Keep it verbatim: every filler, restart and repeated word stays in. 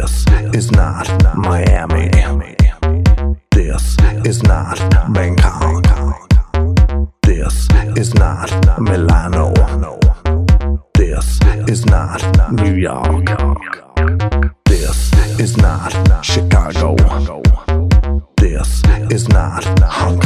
This is not Miami. This is not Bangkok. This is not Milano. This is not New York. This is not Chicago. This is not Hong